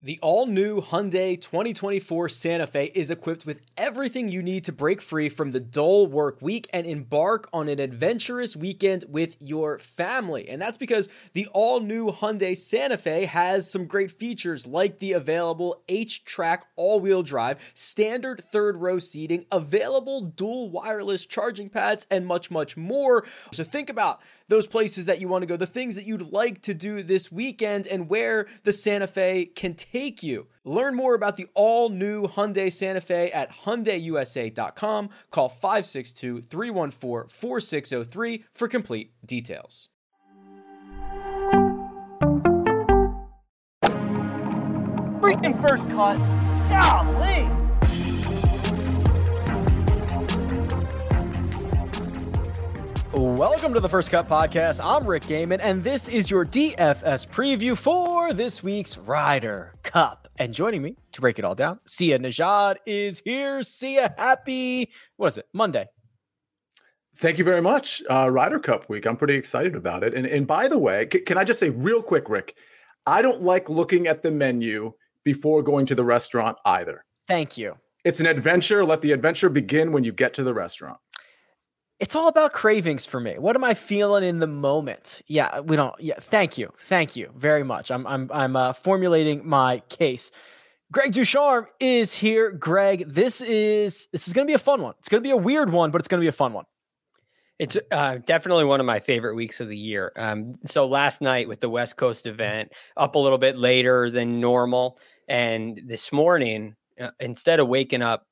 The all-new Hyundai 2024 Santa Fe is equipped with everything you need to break free from the dull work week and embark on an adventurous weekend with your family. And that's because the all-new Hyundai Santa Fe has some great features like the available H-Track all-wheel drive, standard third-row seating, available dual wireless charging pads, and much, much more. So think about those places that you want to go, the things that you'd like to do this weekend, and where the Santa Fe can take you. Learn more about the all-new Hyundai Santa Fe at HyundaiUSA.com. Call 562-314-4603 for complete details. Freaking first cut. Golly. Welcome to the First Cut Podcast. I'm Rick Gaiman, and this is your DFS preview for this week's Ryder Cup. And joining me to break it all down, Sia Nejad is here. Sia, happy, what is it, Monday? Thank you very much. Ryder Cup week. I'm pretty excited about it. And by the way, can I just say real quick, Rick, I don't like looking at the menu before going to the restaurant either. Thank you. It's an adventure. Let the adventure begin when you get to the restaurant. It's all about cravings for me. What am I feeling in the moment? Yeah, we don't. Yeah, thank you very much. I'm formulating my case. Greg Ducharme is here. Greg, this is going to be a fun one. It's going to be a weird one, but it's going to be a fun one. It's definitely one of my favorite weeks of the year. So last night with the West Coast event, up a little bit later than normal, and this morning, instead of waking up,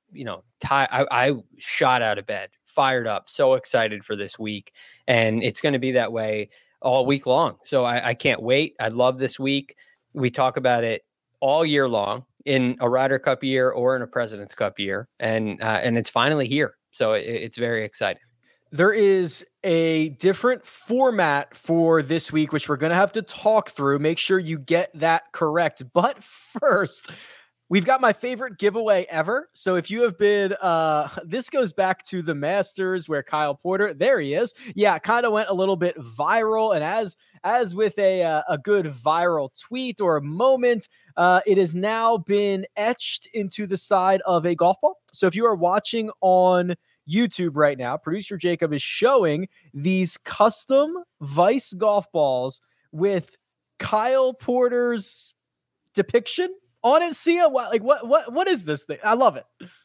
I shot out of bed, fired up, so excited for this week. And it's going to be that way all week long. So I can't wait. I love this week. We talk about it all year long in a Ryder Cup year or in a President's Cup year. And it's finally here. So it's very exciting. There is a different format for this week, which we're going to have to talk through. Make sure you get that correct. But first, we've got my favorite giveaway ever. So if you have been, this goes back to the Masters where Kyle Porter, there he is. Yeah, kind of went a little bit viral. And as with a good viral tweet or a moment, it has now been etched into the side of a golf ball. So if you are watching on YouTube right now, producer Jacob is showing these custom Vice golf balls with Kyle Porter's depiction on it. Sia, what is this thing? I love it.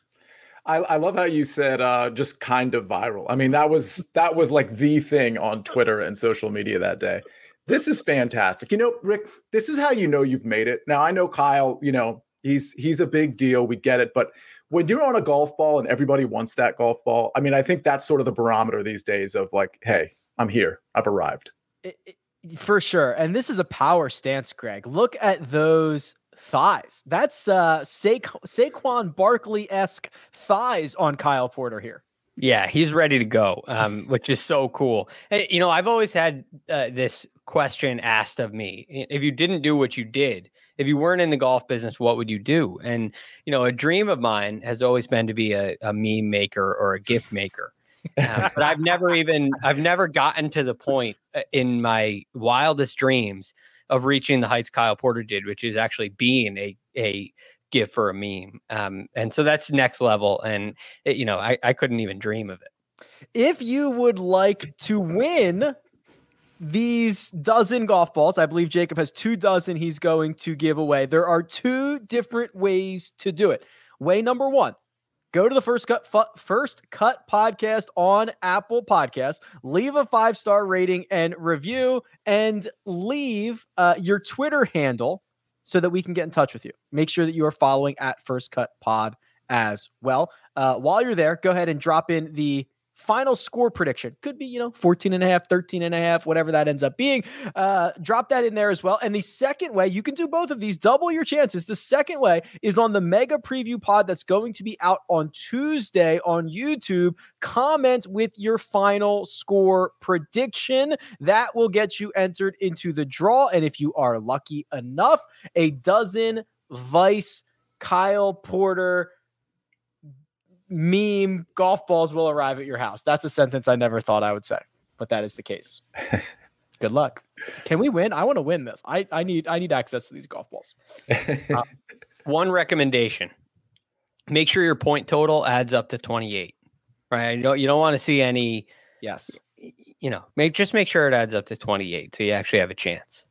I love how you said just kind of viral. I mean, that was like the thing on Twitter and social media that day. This is fantastic. Rick, this is how you've made it. Now I know Kyle, he's a big deal. We get it, but when you're on a golf ball and everybody wants that golf ball, I mean, I think that's sort of the barometer these days of like, hey, I'm here. I've arrived. For sure. And this is a power stance, Greg. Look at those thighs. That's Saquon Barkley-esque thighs on Kyle Porter here. Yeah, he's ready to go, which is so cool. Hey, I've always had this question asked of me. If you didn't do what you did, if you weren't in the golf business, what would you do? And, a dream of mine has always been to be a meme maker or a gift maker. But I've never gotten to the point in my wildest dreams of reaching the heights Kyle Porter did, which is actually being a gift for a meme. And so that's next level. And, I couldn't even dream of it. If you would like to win these dozen golf balls, I believe Jacob has 2 dozen he's going to give away. There are 2 different ways to do it. Way number 1, go to the First Cut Podcast on Apple Podcasts, leave a 5-star rating and review, and leave your Twitter handle so that we can get in touch with you. Make sure that you are following at First Cut Pod as well. While you're there, go ahead and drop in the final score prediction. Could be, 14.5, 13.5, whatever that ends up being. Drop that in there as well. And the second way, you can do both of these, double your chances. The second way is on the mega preview pod that's going to be out on Tuesday on YouTube. Comment with your final score prediction. That will get you entered into the draw. And if you are lucky enough, a dozen Vice Kyle Porter meme golf balls will arrive at your house. That's a sentence I never thought I would say, but that is the case. Good luck. Can we win? I want to win this. I need access to these golf balls. One recommendation: make sure your point total adds up to 28. Right? You don't want to see any. Yes. Make sure it adds up to 28, so you actually have a chance.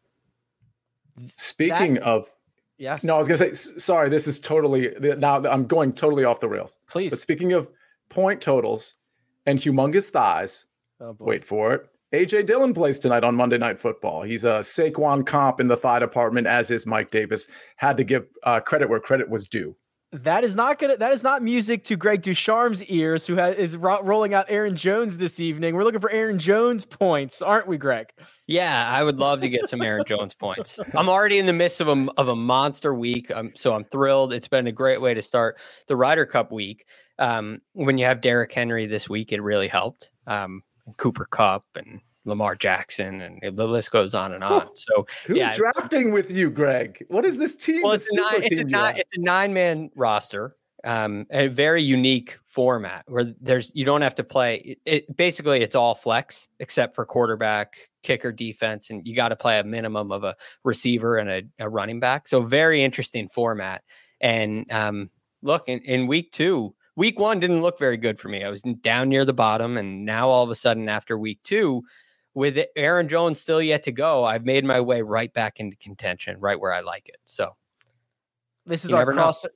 Speaking of. Yes. No, I was going to say, sorry, this is now I'm going totally off the rails. Please. But speaking of point totals and humongous thighs, wait for it. AJ Dillon plays tonight on Monday Night Football. He's a Saquon comp in the thigh department, as is Mike Davis. Had to give credit where credit was due. That is not music to Greg Ducharme's ears, who is rolling out Aaron Jones this evening. We're looking for Aaron Jones points, aren't we, Greg? Yeah, I would love to get some Aaron Jones points. I'm already in the midst of a monster week, so I'm thrilled. It's been a great way to start the Ryder Cup week. When you have Derrick Henry this week, it really helped. Cooper Kupp and Lamar Jackson, and the list goes on and on. So who's drafting with you, Greg? What is this team? Well, it's a 9-man roster, a very unique format where you don't have to play it. Basically, it's all flex except for quarterback, kicker, defense, and you got to play a minimum of a receiver and a running back. So very interesting format. And look, in week 2. Week 1 didn't look very good for me. I was down near the bottom, and now all of a sudden after week 2, with Aaron Jones still yet to go, I've made my way right back into contention, right where I like it. So this is our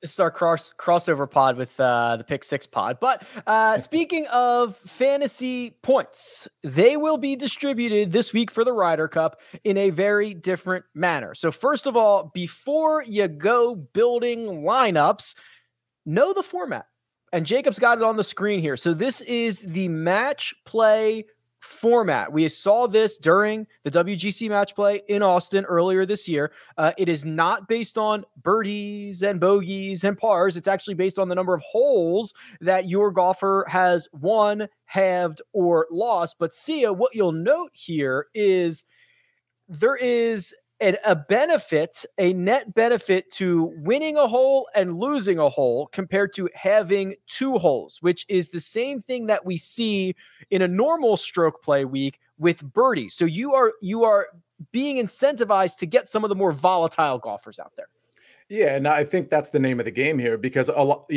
crossover pod with the Pick 6 pod. But speaking of fantasy points, they will be distributed this week for the Ryder Cup in a very different manner. So first of all, before you go building lineups, know the format. And Jacob's got it on the screen here. So this is the match play format. We saw this during the WGC match play in Austin earlier this year. It is not based on birdies and bogeys and pars. It's actually based on the number of holes that your golfer has won, halved, or lost. But Sia, what you'll note here is there is a benefit, a net benefit to winning a hole and losing a hole compared to having 2 holes, which is the same thing that we see in a normal stroke play week with birdies. So you are being incentivized to get some of the more volatile golfers out there. Yeah, and I think that's the name of the game here because a lot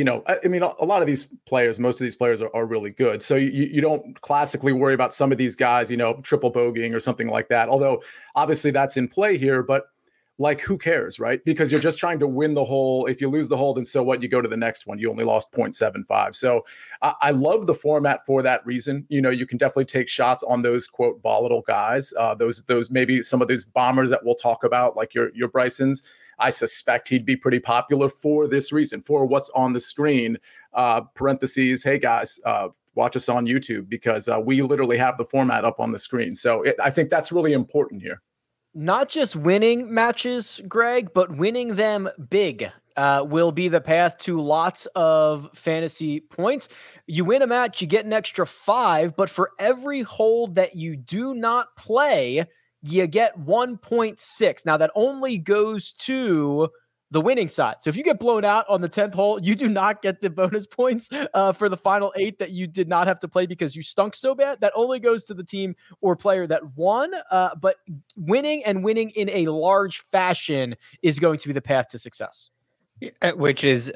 of these players, most of these players are really good. So you don't classically worry about some of these guys, triple bogeying or something like that. Although obviously that's in play here, but like who cares, right? Because you're just trying to win the hole. If you lose the hole, then so what? You go to the next one. You only lost 0.75. So I love the format for that reason. You can definitely take shots on those quote volatile guys. Those maybe some of those bombers that we'll talk about, like your Brysons. I suspect he'd be pretty popular for this reason, for what's on the screen. Parentheses, hey guys, watch us on YouTube because we literally have the format up on the screen. So I think that's really important here. Not just winning matches, Greg, but winning them big will be the path to lots of fantasy points. You win a match, you get an extra 5, but for every hole that you do not play, you get 1.6. Now that only goes to the winning side. So if you get blown out on the 10th hole, you do not get the bonus points for the final 8 that you did not have to play because you stunk so bad. That only goes to the team or player that won. But winning in a large fashion is going to be the path to success. Which is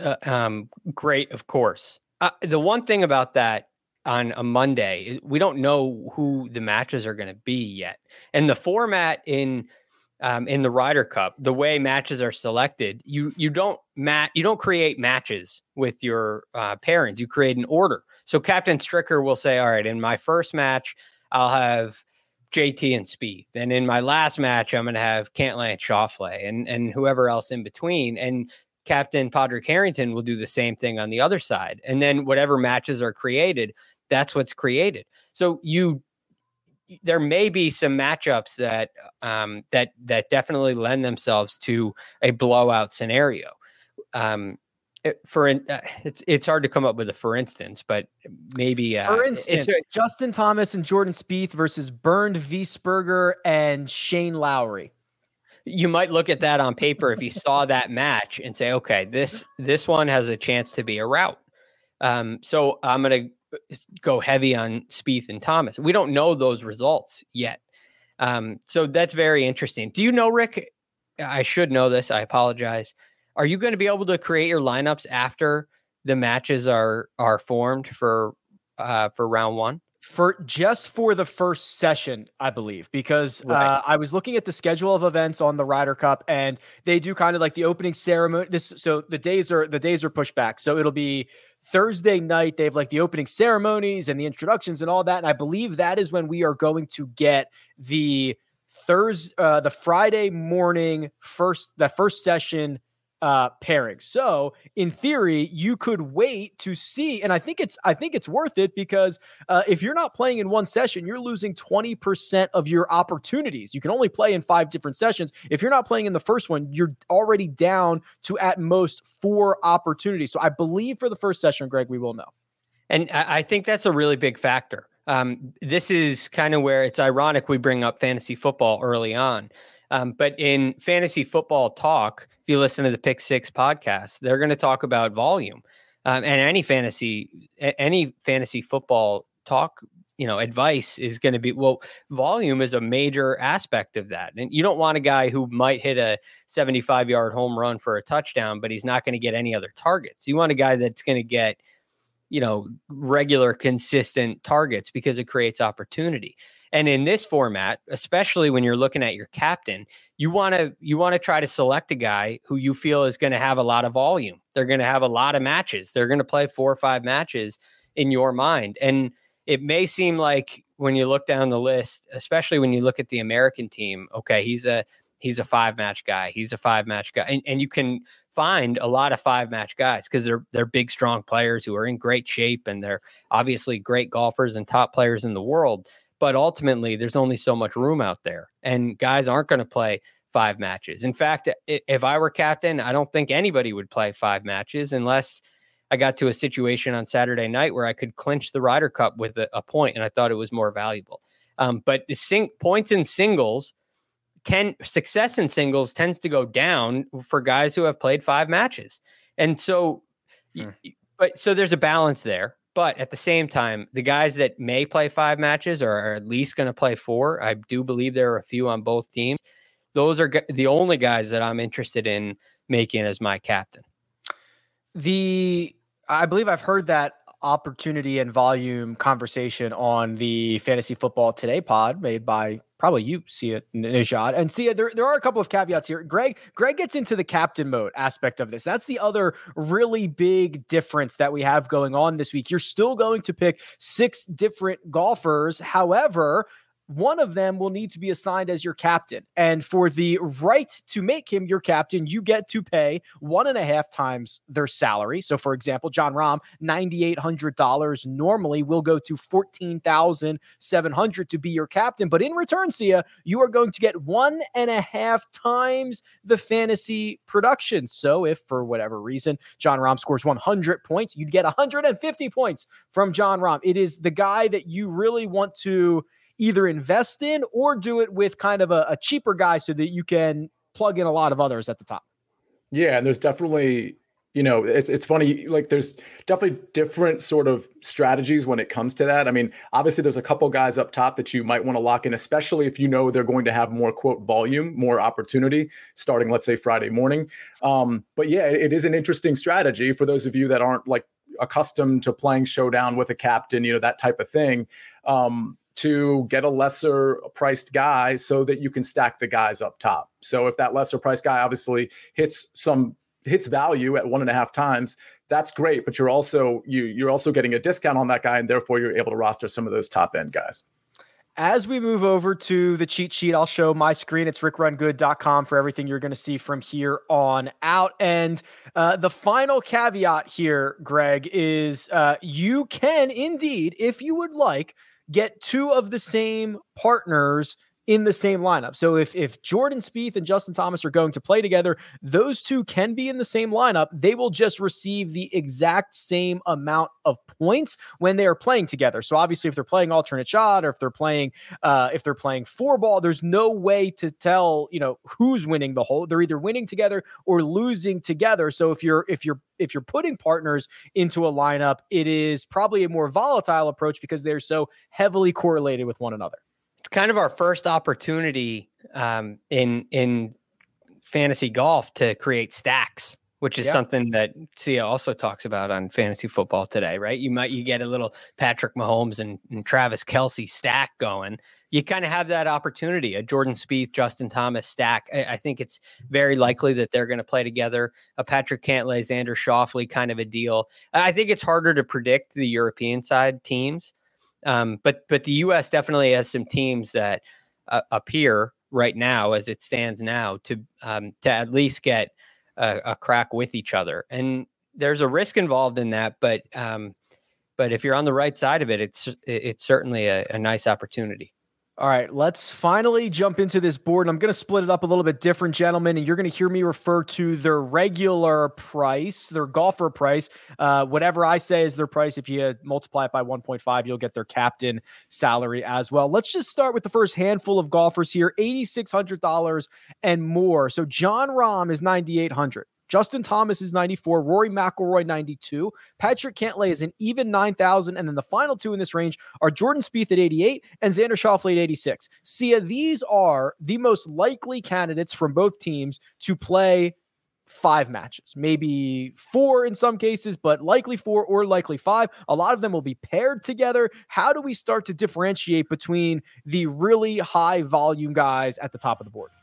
great, of course. The one thing about that, on a Monday, we don't know who the matches are going to be yet. And the format in the Ryder Cup, the way matches are selected, you don't create matches with your pairings. You create an order. So Captain Stricker will say, all right, in my first match, I'll have JT and Spieth. And in my last match, I'm going to have Cantlay and Schauffele and whoever else in between. And Captain Padraig Harrington will do the same thing on the other side. And then whatever matches are created, that's what's created. So there may be some matchups that definitely lend themselves to a blowout scenario. It's hard to come up with a for instance, but maybe for instance, Justin Thomas and Jordan Spieth versus Bernd Wiesberger and Shane Lowry. You might look at that on paper if you saw that match and say, okay, this one has a chance to be a rout. So I'm going to go heavy on Spieth and Thomas. We don't know those results yet. So that's very interesting. Do you know, Rick? I should know this. I apologize. Are you going to be able to create your lineups after the matches are formed for round one? For the first session, I believe, because Right. I was looking at the schedule of events on the Ryder Cup, and they do kind of like the opening ceremony. So the days are pushed back. So it'll be Thursday night. They have like the opening ceremonies and the introductions and all that. And I believe that is when we are going to get the Friday morning first session pairing. So in theory, you could wait to see, and I think it's worth it, because if you're not playing in one session, you're losing 20% of your opportunities. You can only play in 5 different sessions. If you're not playing in the first one, you're already down to at most 4 opportunities. So I believe for the first session, Greg, we will know. And I think that's a really big factor. This is kind of where it's ironic we bring up fantasy football early on. But in fantasy football talk, if you listen to the Pick Six podcast, they're going to talk about volume, and any fantasy football talk, advice is going to be, well, volume is a major aspect of that. And you don't want a guy who might hit a 75-yard home run for a touchdown, but he's not going to get any other targets. You want a guy that's going to get, regular, consistent targets, because it creates opportunity. And in this format, especially when you're looking at your captain, you want to try to select a guy who you feel is going to have a lot of volume. They're going to have a lot of matches. They're going to play 4 or 5 matches in your mind. And it may seem like when you look down the list, especially when you look at the American team, okay, he's a 5-match guy. He's a 5-match guy. And you can find a lot of 5-match guys because they're big, strong players who are in great shape, and they're obviously great golfers and top players in the world. But ultimately, there's only so much room out there, and guys aren't going to play 5 matches. In fact, if I were captain, I don't think anybody would play 5 matches unless I got to a situation on Saturday night where I could clinch the Ryder Cup with a point, and I thought it was more valuable. But points in singles, success in singles tends to go down for guys who have played 5 matches. And so, so there's a balance there. But at the same time, the guys that may play 5 matches are at least going to play 4. I do believe there are a few on both teams. Those are the only guys that I'm interested in making as my captain. I believe I've heard that opportunity and volume conversation on the Fantasy Football Today pod made by probably you, Sia Nejad. And Sia, there are a couple of caveats here. Greg gets into the captain mode aspect of this. That's the other really big difference that we have going on this week. You're still going to pick 6 different golfers. However, one of them will need to be assigned as your captain. And for the right to make him your captain, you get to pay 1.5 times their salary. So for example, Jon Rahm, $9,800 normally will go to $14,700 to be your captain. But in return, Sia, you are going to get 1.5 times the fantasy production. So if for whatever reason, Jon Rahm scores 100 points, you'd get 150 points from Jon Rahm. It is the guy that you really want to either invest in or do it with kind of a cheaper guy so that you can plug in a lot of others at the top. Yeah. And there's definitely, it's funny, like there's definitely different sort of strategies when it comes to that. I mean, obviously there's a couple guys up top that you might want to lock in, especially if you know they're going to have more quote volume, more opportunity starting, let's say Friday morning. But yeah, it is an interesting strategy for those of you that aren't like accustomed to playing showdown with a captain, that type of thing. To get a lesser priced guy so that you can stack the guys up top. So if that lesser priced guy obviously hits value at 1.5 times, that's great. But you're also getting a discount on that guy, and therefore you're able to roster some of those top end guys. As we move over to the cheat sheet, I'll show my screen. It's rickrungood.com for everything you're going to see from here on out. And the final caveat here, Greg, is you can indeed, if you would like, get 2 of the same partners in the same lineup. So if Jordan Spieth and Justin Thomas are going to play together, those 2 can be in the same lineup. They will just receive the exact same amount of points when they are playing together. So obviously if they're playing alternate shot or if they're playing 4-ball, there's no way to tell, who's winning the hole. They're either winning together or losing together. So if you're putting partners into a lineup, it is probably a more volatile approach because they're so heavily correlated with one another. it's kind of our first opportunity in fantasy golf to create stacks, which is something that Sia also talks about on Fantasy Football Today, right? You get a little Patrick Mahomes and Travis Kelce stack going. You kind of have that opportunity, a Jordan Spieth, Justin Thomas stack. I think it's very likely that they're going to play together. A Patrick Cantlay, Xander Schauffele kind of a deal. I think it's harder to predict the European side teams, but the U.S. definitely has some teams that appear right now, as it stands now, to at least get a crack with each other. And there's a risk involved in that, but if you're on the right side of it, it's certainly a nice opportunity. All right, let's finally jump into this board. And I'm going to split it up a little bit different, gentlemen, and you're going to hear me refer to their regular price, their golfer price. Whatever I say is their price. If you multiply it by 1.5, you'll get their captain salary as well. Let's just start with the first handful of golfers here, $8,600 and more. So Jon Rahm is $9,800. Justin Thomas is 94, Rory McIlroy 92, Patrick Cantlay is an even 9,000, and then the final two in this range are Jordan Spieth at 88 and Xander Schauffele at 86. Sia, these are the most likely candidates from both teams to play 5 matches, maybe 4 in some cases, but likely 4 or likely 5. A lot of them will be paired together. How do we start to differentiate between the really high volume guys at the top of the board?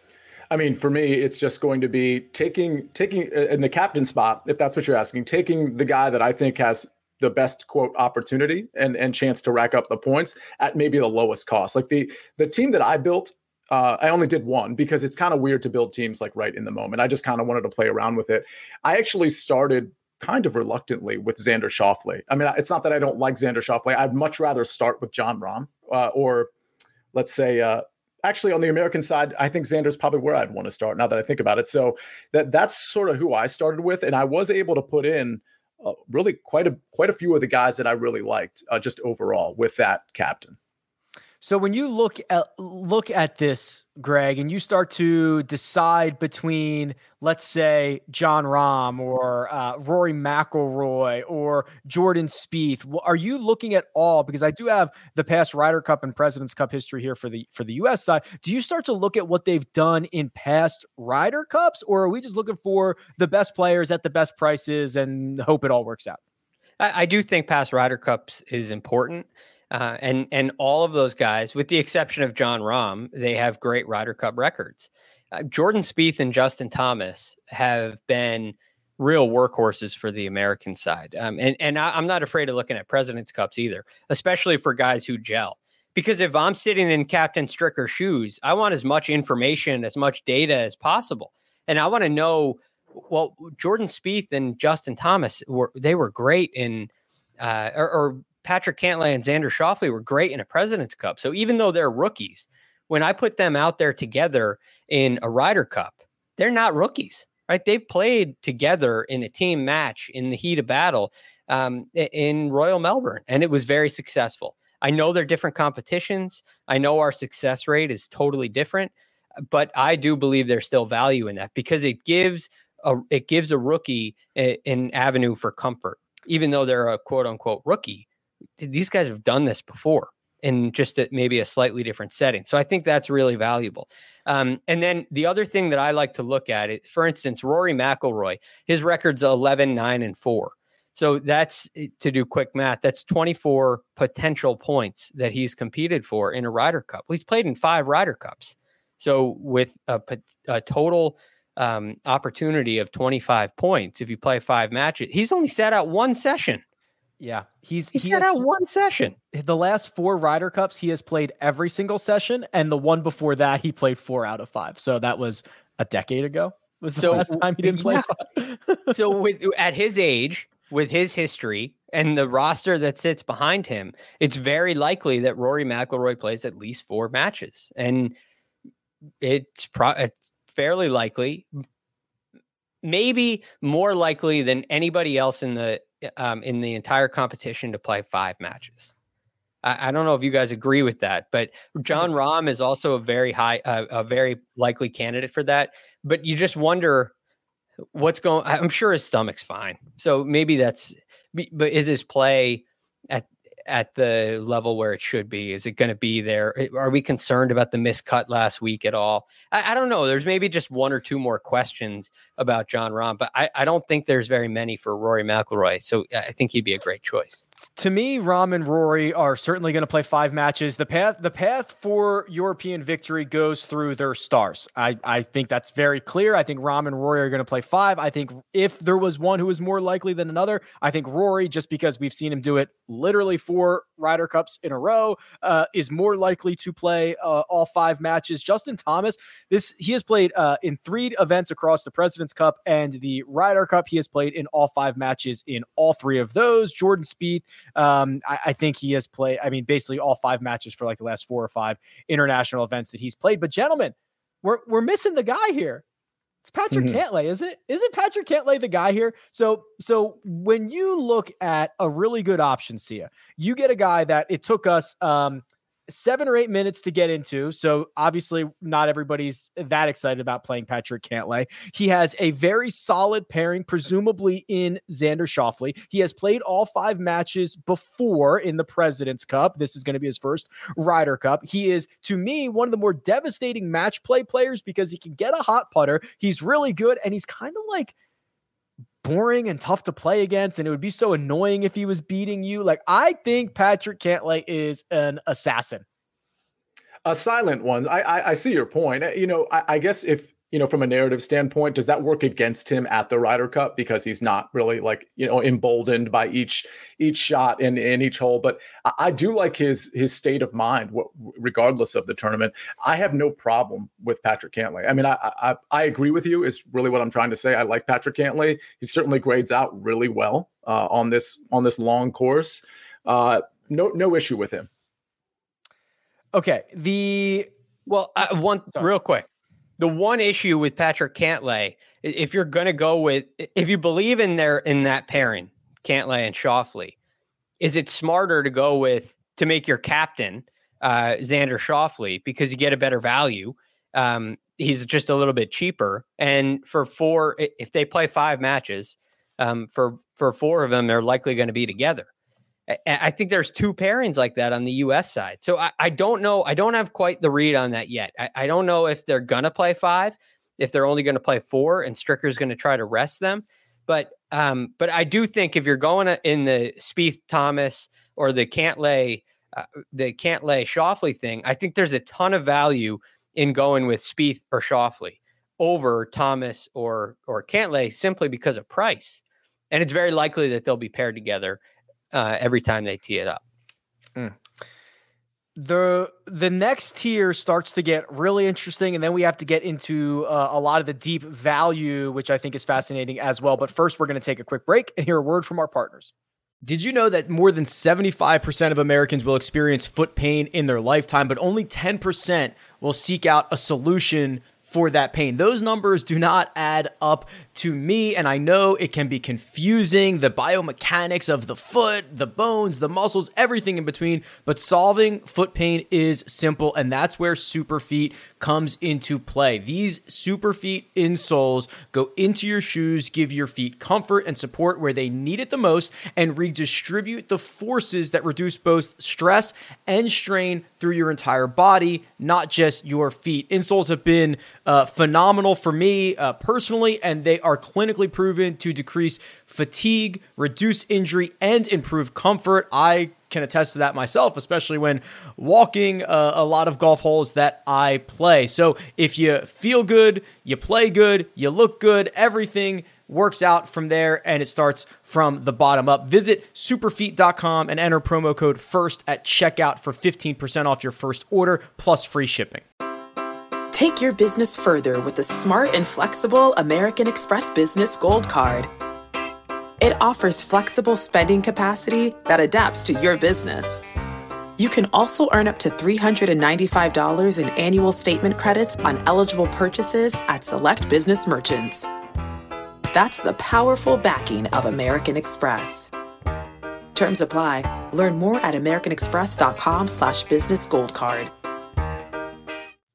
I mean, for me, it's just going to be taking in the captain spot, if that's what you're asking, taking the guy that I think has the best quote opportunity and chance to rack up the points at maybe the lowest cost. Like the team that I built, I only did one because it's kind of weird to build teams like right in the moment. I just kind of wanted to play around with it. I actually started kind of reluctantly with Xander Schauffele. I mean, it's not that I don't like Xander Schauffele. I'd much rather start with Jon Rahm or let's say, actually, on the American side, I think Xander's probably where I'd want to start now that I think about it. So that's sort of who I started with. And I was able to put in really quite a few of the guys that I really liked just overall with that captain. So when you look at this, Greg, and you start to decide between, let's say, Jon Rahm or Rory McIlroy or Jordan Spieth, are you looking at all? Because I do have the past Ryder Cup and President's Cup history here for the U.S. side. Do you start to look at what they've done in past Ryder Cups, or are we just looking for the best players at the best prices and hope it all works out? I do think past Ryder Cups is important. And all of those guys, with the exception of Jon Rahm, they have great Ryder Cup records. Jordan Spieth and Justin Thomas have been real workhorses for the American side. And I'm not afraid of looking at President's Cups either, especially for guys who gel. Because if I'm sitting in Captain Stricker's shoes, I want as much information, as much data as possible. And I want to know, well, Jordan Spieth and Justin Thomas, they were great in, or Patrick Cantlay and Xander Schauffele were great in a President's Cup. So even though they're rookies, when I put them out there together in a Ryder Cup, they're not rookies, right? They've played together in a team match in the heat of battle in Royal Melbourne, and it was very successful. I know they're different competitions. I know our success rate is totally different, but I do believe there's still value in that because it gives a rookie an avenue for comfort, even though they're a quote unquote rookie. These guys have done this before in just maybe a slightly different setting. So I think that's really valuable. And then the other thing that I like to look at it, for instance, Rory McIlroy, his record's 11, 9, and 4. So that's, to do quick math, that's 24 potential points that he's competed for in a Ryder Cup. Well, he's played in 5 Ryder Cups. So with a total opportunity of 25 points, if you play 5 matches, he's only sat out 1 session. Yeah, he sat out 1 session. The last 4 Ryder Cups, he has played every single session, and the one before that, he played 4 out of 5. So that was a decade ago. Was the last time he didn't play? Yeah. So at his age, with his history and the roster that sits behind him, it's very likely that Rory McIlroy plays at least 4 matches, and it's fairly likely, maybe more likely than anybody else in the entire competition to play 5 matches. I don't know if you guys agree with that, but Jon Rahm is also a very likely candidate for that. But you just wonder what's going. I'm sure his stomach's fine, so maybe but is his play at the level where it should be? Is it going to be there? Are we concerned about the miscut last week at all? I don't know. There's maybe just one or two more questions about Jon Rahm, but I don't think there's very many for Rory McIlroy. So I think he'd be a great choice. To me, Rahm and Rory are certainly going to play 5 matches. The path for European victory goes through their stars. I think that's very clear. I think Rahm and Rory are going to play 5. I think if there was one who was more likely than another, I think Rory, just because we've seen him do it literally 4 Ryder Cups in a row, is more likely to play all 5 matches. Justin Thomas, he has played in 3 events across the President's Cup and the Ryder Cup. He has played in all 5 matches in all 3 of those. Jordan Spieth, I think he has played, basically all 5 matches for like the last 4 or 5 international events that he's played. But gentlemen, we're missing the guy here. It's Patrick Cantlay, isn't it? Isn't Patrick Cantlay the guy here? So when you look at a really good option, Sia, you get a guy that it took us 7 or 8 minutes to get into. So obviously not everybody's that excited about playing Patrick Cantlay. He has a very solid pairing, presumably in Xander Schauffele. He has played all 5 matches before in the President's Cup. This is going to be his first Ryder Cup. He is, to me, one of the more devastating match play players because he can get a hot putter. He's really good, and he's kind of like boring and tough to play against, and it would be so annoying if he was beating you. Like, I think Patrick Cantlay is an assassin. A silent one. I see your point. I guess if, from a narrative standpoint, does that work against him at the Ryder Cup because he's not really emboldened by each shot in each hole? But I do like his state of mind, regardless of the tournament. I have no problem with Patrick Cantlay. I agree with you is really what I'm trying to say. I like Patrick Cantlay. He certainly grades out really well on this long course. No issue with him. Okay. Real quick. The one issue with Patrick Cantlay, if you're going to go with, if you believe in that pairing, Cantlay and Schauffele, is it smarter to go with, to make your captain, Xander Schauffele, because you get a better value. He's just a little bit cheaper. And for 4, if they play 5 matches, for 4 of them, they're likely going to be together. I think there's 2 pairings like that on the U.S. side. So I don't know. I don't have quite the read on that yet. I don't know if they're going to play 5, if they're only going to play 4 and Stricker's going to try to rest them. But I do think if you're going in the Spieth Thomas or the Cantlay Schauffele thing, I think there's a ton of value in going with Spieth or Schauffele over Thomas or Cantlay simply because of price. And it's very likely that they'll be paired together every time they tee it up. The next tier starts to get really interesting, and then we have to get into a lot of the deep value, which I think is fascinating as well. But first, we're going to take a quick break and hear a word from our partners. Did you know that more than 75% of Americans will experience foot pain in their lifetime, but only 10% will seek out a solution for that pain? Those numbers do not add up to me, and I know it can be confusing, the biomechanics of the foot, the bones, the muscles, everything in between, but solving foot pain is simple, and that's where Superfeet comes into play. These Superfeet insoles go into your shoes, give your feet comfort and support where they need it the most, and redistribute the forces that reduce both stress and strain through your entire body, not just your feet. Insoles have been phenomenal for me personally, and they are clinically proven to decrease fatigue, reduce injury, and improve comfort. I can attest to that myself, especially when walking a lot of golf holes that I play. So if you feel good, you play good, you look good, everything works out from there, and it starts from the bottom up. Visit superfeet.com and enter promo code FIRST at checkout for 15% off your first order plus free shipping. Take your business further with the smart and flexible American Express Business Gold Card. It offers flexible spending capacity that adapts to your business. You can also earn up to $395 in annual statement credits on eligible purchases at select business merchants. That's the powerful backing of American Express. Terms apply. Learn more at americanexpress.com/businessgoldcard.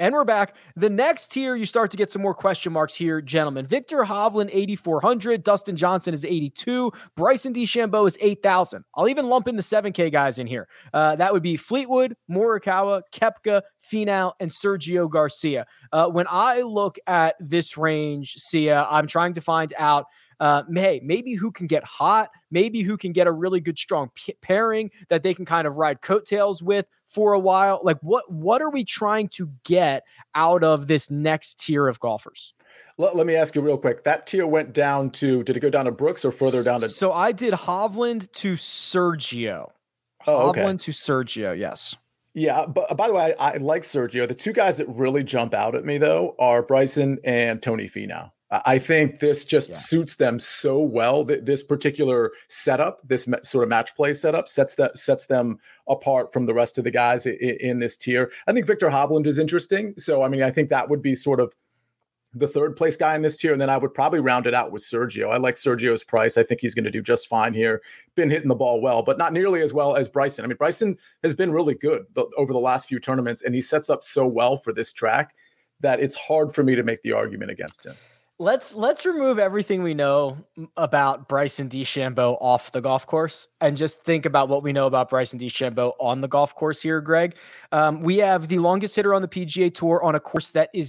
And we're back. The next tier, you start to get some more question marks here, gentlemen. Victor Hovland, 8,400. Dustin Johnson is 82. Bryson DeChambeau is 8,000. I'll even lump in the 7K guys in here. That would be Fleetwood, Morikawa, Koepka, Finau, and Sergio Garcia. When I look at this range, Sia, I'm trying to find out, hey, maybe who can get hot, maybe who can get a really good, strong pairing that they can kind of ride coattails with for a while. Like what are we trying to get out of this next tier of golfers? Let me ask you real quick. That tier went down to, did it go down to Brooks or further down to? So I did Hovland to Sergio. Oh, okay. Hovland to Sergio, yes. Yeah, but by the way, I like Sergio. The two guys that really jump out at me, though, are Bryson and Tony Finau. I think this just suits them so well. This particular setup, this sort of match play setup, sets them apart from the rest of the guys in this tier. I think Victor Hovland is interesting. So, I mean, I think that would be sort of the third place guy in this tier. And then I would probably round it out with Sergio. I like Sergio's price. I think he's going to do just fine here. Been hitting the ball well, but not nearly as well as Bryson. I mean, Bryson has been really good over the last few tournaments, and he sets up so well for this track that it's hard for me to make the argument against him. Let's remove everything we know about Bryson DeChambeau off the golf course and just think about what we know about Bryson DeChambeau on the golf course here, Greg. We have the longest hitter on the PGA Tour on a course that is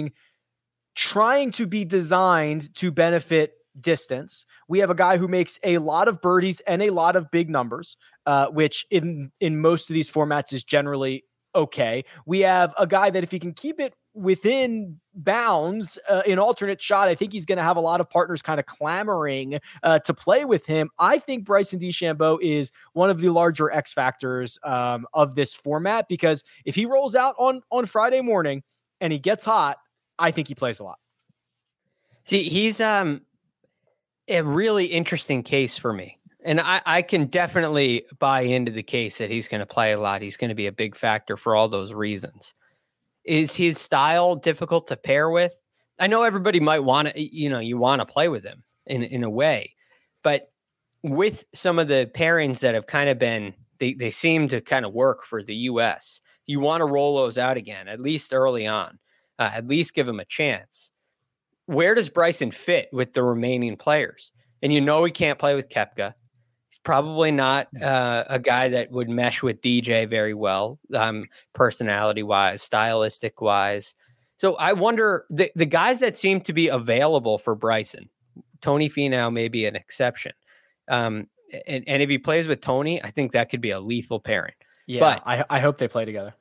trying to be designed to benefit distance. We have a guy who makes a lot of birdies and a lot of big numbers, which in most of these formats is generally okay. We have a guy that if he can keep it within bounds in alternate shot, I think he's going to have a lot of partners kind of clamoring to play with him. I think Bryson DeChambeau is one of the larger X factors of this format, because if he rolls out on Friday morning and he gets hot, I think he plays a lot. See, he's a really interesting case for me. And I can definitely buy into the case that he's going to play a lot. He's going to be a big factor for all those reasons. Is his style difficult to pair with? I know everybody might want to, you want to play with him in a way, but with some of the pairings that have kind of been, they seem to kind of work for the US. You want to roll those out again, at least early on, at least give him a chance. Where does Bryson fit with the remaining players? And he can't play with Koepka. Probably not a guy that would mesh with DJ very well, personality-wise, stylistic-wise. So I wonder, the guys that seem to be available for Bryson, Tony Finau may be an exception. And if he plays with Tony, I think that could be a lethal pairing. Yeah, but I hope they play together.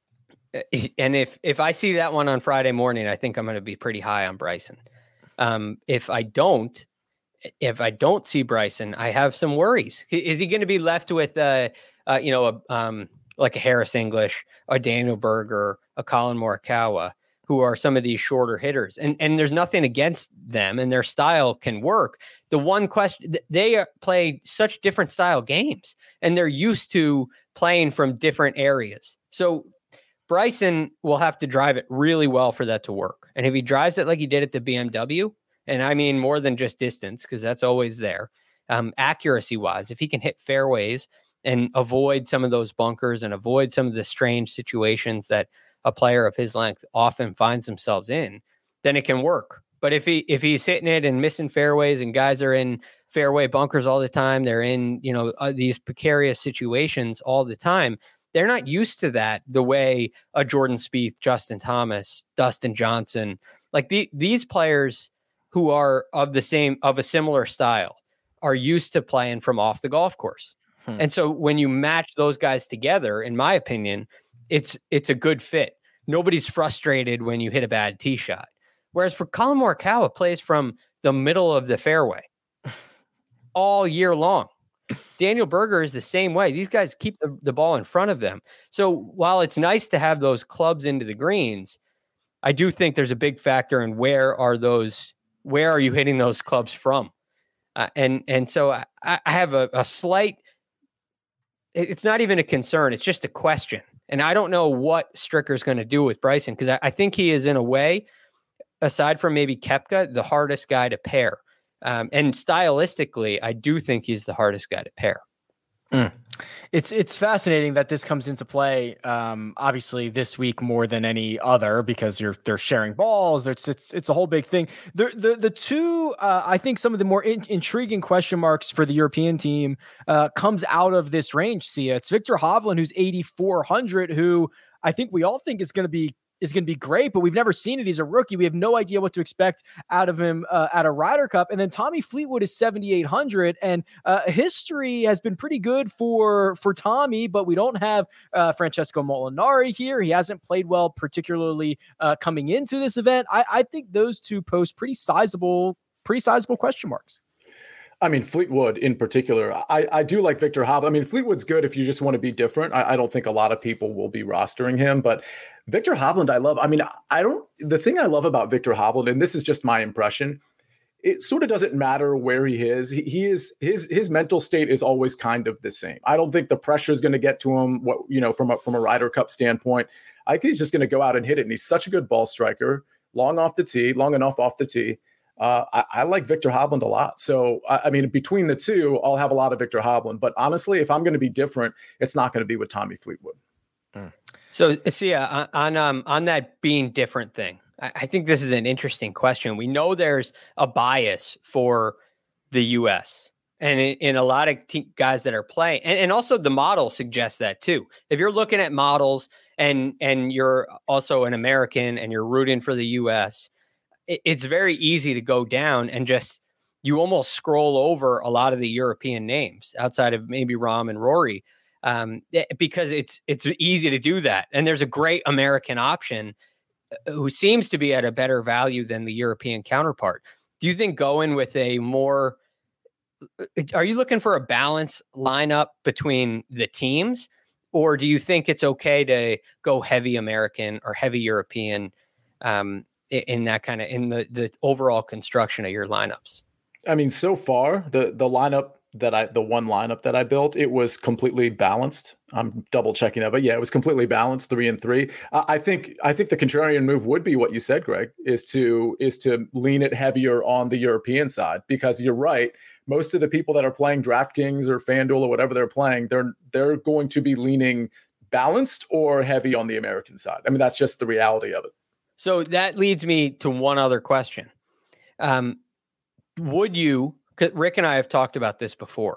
And if I see that one on Friday morning, I think I'm going to be pretty high on Bryson. If I don't see Bryson, I have some worries. Is he going to be left with like a Harris English, a Daniel Berger, a Colin Morikawa, who are some of these shorter hitters? And there's nothing against them, and their style can work. The one question, they play such different style games, and they're used to playing from different areas. So Bryson will have to drive it really well for that to work. And if he drives it like he did at the BMW, and I mean more than just distance, because that's always there, accuracy wise, if he can hit fairways and avoid some of those bunkers and avoid some of the strange situations that a player of his length often finds themselves in, then it can work. But if he's hitting it and missing fairways, and guys are in fairway bunkers all the time, they're in these precarious situations all the time, they're not used to that the way a Jordan Spieth, Justin Thomas, Dustin Johnson, like these players who are of a similar style are used to playing from off the golf course. And so when you match those guys together, in my opinion, it's a good fit. Nobody's frustrated when you hit a bad tee shot. Whereas for Colin Morikawa, plays from the middle of the fairway all year long. Daniel Berger is the same way. These guys keep the ball in front of them. So while it's nice to have those clubs into the greens, I do think there's a big factor in where are you hitting those clubs from? And so I have a slight, it's not even a concern. It's just a question. And I don't know what Stricker's going to do with Bryson, because I think he is, in a way, aside from maybe Koepka, the hardest guy to pair. And stylistically, I do think he's the hardest guy to pair. It's fascinating that this comes into play. Obviously, this week more than any other because they're sharing balls. It's a whole big thing. The two I think some of the more intriguing question marks for the European team comes out of this range. Sia, it's Victor Hovland, who's 8,400, who I think we all think is going to be great, but we've never seen it. He's a rookie. We have no idea what to expect out of him at a Ryder Cup. And then Tommy Fleetwood is 7,800, and history has been pretty good for Tommy, but we don't have Francesco Molinari here. He hasn't played well, particularly coming into this event. I think those two pose pretty sizable question marks. I mean, Fleetwood in particular, I do like Victor Hovland. I mean, Fleetwood's good if you just want to be different. I don't think a lot of people will be rostering him, but Victor Hovland, I love. I mean, the thing I love about Victor Hovland, and this is just my impression, it sort of doesn't matter where he is. His mental state is always kind of the same. I don't think the pressure is going to get to him, from a Ryder Cup standpoint. I think he's just going to go out and hit it. And he's such a good ball striker, long enough off the tee. I like Victor Hovland a lot. So, I mean, between the two, I'll have a lot of Victor Hovland. But honestly, if I'm going to be different, it's not going to be with Tommy Fleetwood. So, Sia, on that being different thing, I think this is an interesting question. We know there's a bias for the U.S. and in a lot of guys that are playing, and also the model suggests that too. If you're looking at models and you're also an American and you're rooting for the U.S., it's very easy to go down and you almost scroll over a lot of the European names outside of maybe Rahm and Rory, because it's easy to do that. And there's a great American option who seems to be at a better value than the European counterpart. Do you think going with are you looking for a balanced lineup between the teams, or do you think it's okay to go heavy American or heavy European, in that kind of in the overall construction of your lineups? I mean, so far the one lineup that I built, it was completely balanced. I'm double checking that, but yeah, it was completely balanced, 3 and 3. I think the contrarian move would be what you said, Greg, is to lean it heavier on the European side, because you're right. Most of the people that are playing DraftKings or FanDuel or whatever they're playing, they're going to be leaning balanced or heavy on the American side. I mean, that's just the reality of it. So that leads me to one other question. Would you, Rick and I have talked about this before.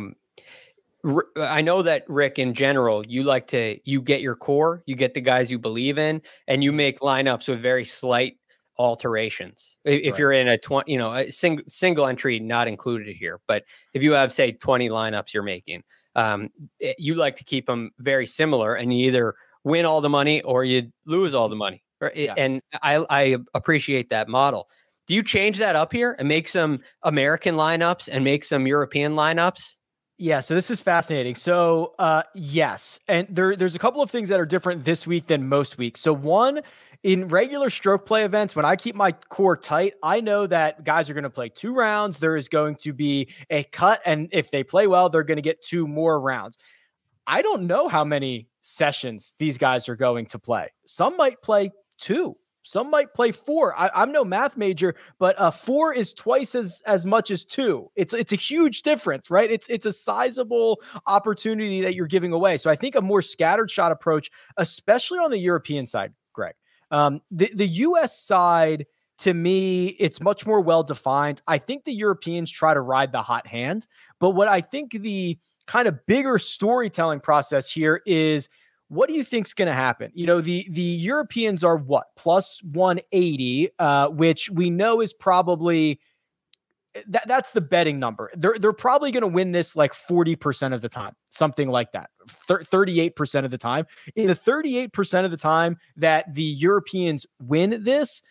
I know that, Rick, in general, you get your core, you get the guys you believe in, and you make lineups with very slight alterations. If you're in a single entry, not included here, but if you have, say, 20 lineups you're making, you like to keep them very similar, and you either win all the money or you lose all the money. Yeah. And I appreciate that model. Do you change that up here and make some American lineups and make some European lineups? Yeah, so this is fascinating. So yes, and there's a couple of things that are different this week than most weeks. So one, in regular stroke play events, when I keep my core tight, I know that guys are going to play 2 rounds. There is going to be a cut, and if they play well, they're going to get 2 more rounds. I don't know how many sessions these guys are going to play. Some might play 2. Some might play 4. I'm no math major, but 4 is twice as much as 2. It's a huge difference, right? It's a sizable opportunity that you're giving away. So I think a more scattered shot approach, especially on the European side, Greg. The U.S. side, to me, it's much more well-defined. I think the Europeans try to ride the hot hand, but what I think the kind of bigger storytelling process here is, what do you think is going to happen? You know, the Europeans are what? Plus 180, which we know is probably that's the betting number. They're probably going to win this like 40% of the time, something like that. 38% of the time. In the 38% of the time that the Europeans win this,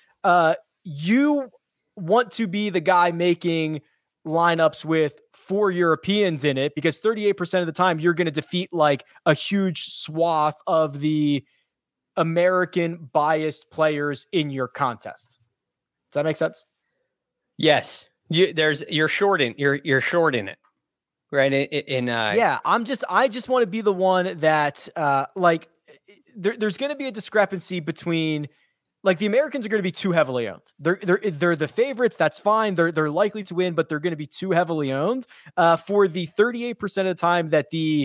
you want to be the guy making lineups with 4 Europeans in it, because 38% of the time you're going to defeat like a huge swath of the American biased players in your contest. Does that make sense? Yes. You're short in it. Right. Yeah. I just want to be the one that there's going to be a discrepancy between, like, the Americans are going to be too heavily owned. They're the favorites. That's fine. They're likely to win, but they're going to be too heavily owned. For the 38% of the time that the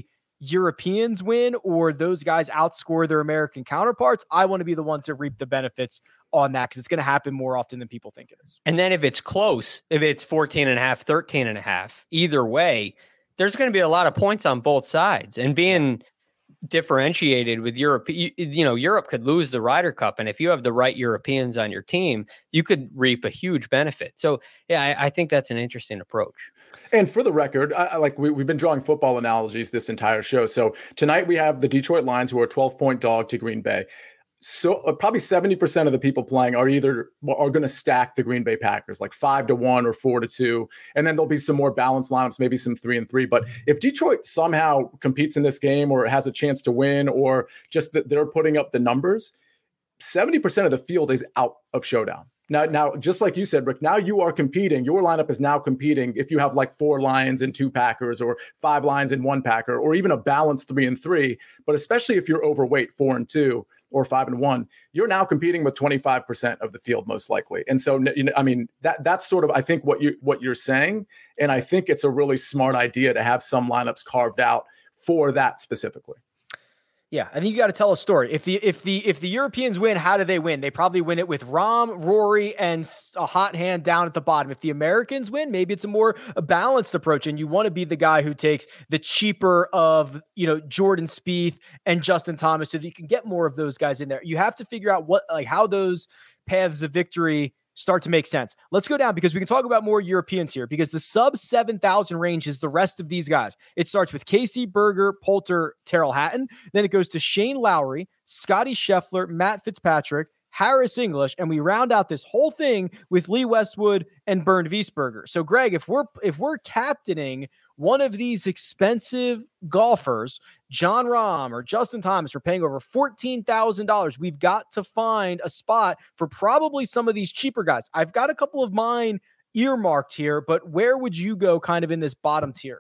Europeans win or those guys outscore their American counterparts, I want to be the one to reap the benefits on that because it's going to happen more often than people think it is. And then if it's close, if it's 14.5, 13.5, either way, there's going to be a lot of points on both sides. And being differentiated with Europe, Europe could lose the Ryder Cup. And if you have the right Europeans on your team, you could reap a huge benefit. So, yeah, I think that's an interesting approach. And for the record, we've been drawing football analogies this entire show. So tonight we have the Detroit Lions, who are a 12-point dog to Green Bay. So probably 70% of the people playing are going to stack the Green Bay Packers, like 5-1 or 4-2. And then there'll be some more balanced lineups, maybe some 3-3. But if Detroit somehow competes in this game or has a chance to win, or just that they're putting up the numbers, 70% of the field is out of showdown. Now, just like you said, Rick, now you are competing. Your lineup is now competing if you have like 4 Lions and 2 Packers, or 5 Lions and 1 Packer, or even a balanced 3-3. But especially if you're overweight 4-2 or 5-1, you're now competing with 25% of the field most likely. And so, I mean, that's sort of, I think, what you're saying. And I think it's a really smart idea to have some lineups carved out for that specifically. Yeah, I think you got to tell a story. If the Europeans win, how do they win? They probably win it with Rahm, Rory, and a hot hand down at the bottom. If the Americans win, maybe it's a balanced approach, and you want to be the guy who takes the cheaper of Jordan Spieth and Justin Thomas, so that you can get more of those guys in there. You have to figure out how those paths of victory start to make sense. Let's go down because we can talk about more Europeans here, because the sub 7,000 range is the rest of these guys. It starts with Casey, Berger, Poulter, Tyrrell Hatton. Then it goes to Shane Lowry, Scotty Scheffler, Matt Fitzpatrick, Harris English, and we round out this whole thing with Lee Westwood and Bernd Wiesberger. So, Greg, if we're captaining one of these expensive golfers, Jon Rahm or Justin Thomas, we're paying over $14,000. We've got to find a spot for probably some of these cheaper guys. I've got a couple of mine earmarked here, but where would you go kind of in this bottom tier?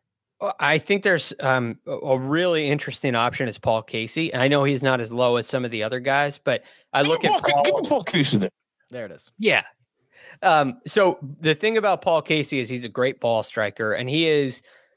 I think there's a really interesting option is Paul Casey. I know he's not as low as some of the other guys, but I look at Paul Casey there. There it is. Yeah. So the thing about Paul Casey is he's a great ball striker, and he is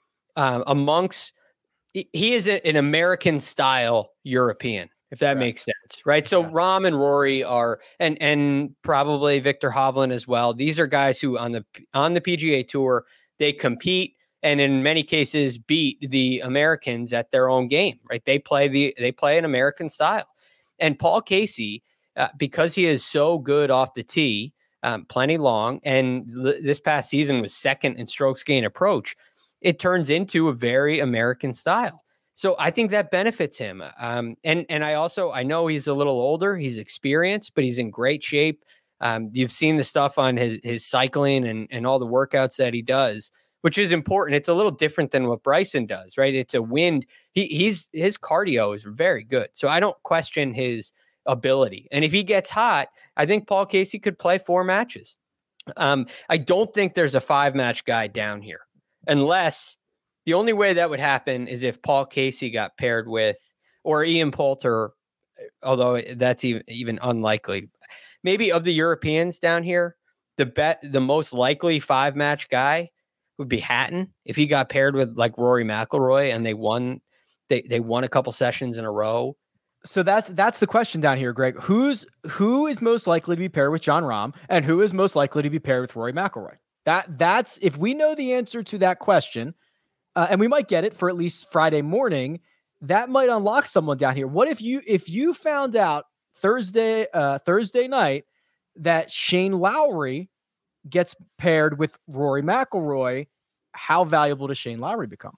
he is an American style European, if that makes sense, right? So Rahm and Rory are, and probably Victor Hovland as well. These are guys who on the PGA Tour, they compete and in many cases beat the Americans at their own game, right? They play an American style. And Paul Casey, because he is so good off the tee, plenty long, and this past season was second in strokes gain approach, it turns into a very American style. So I think that benefits him. And I know he's a little older, he's experienced, but he's in great shape. You've seen the stuff on his cycling and all the workouts that he does, which is important. It's a little different than what Bryson does, right? It's a wind. His cardio is very good. So I don't question his ability. And if he gets hot, I think Paul Casey could play 4 matches. I don't think there's a 5-match guy down here, unless the only way that would happen is if Paul Casey got paired with, or Ian Poulter, although that's even unlikely. Maybe of the Europeans down here, the most likely 5-match guy would be Hatton if he got paired with like Rory McIlroy and they won a couple sessions in a row. So that's the question down here, Greg. Who is most likely to be paired with Jon Rahm, and who is most likely to be paired with Rory McIlroy? That's if we know the answer to that question, and we might get it for at least Friday morning, that might unlock someone down here. What if you found out Thursday night that Shane Lowry gets paired with Rory McIlroy? How valuable does Shane Lowry become?